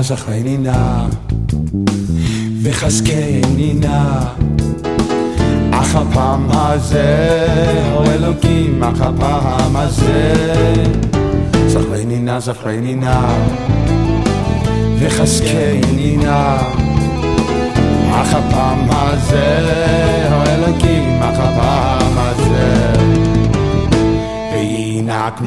זכרני נא וחזקני נא, אך הפעם הזה, או אלוקים, אך הפעם הזה, זכרני נא וחזקני נא, אך הפעם הזה, או אלוקים, אך הפעם הזה, וינק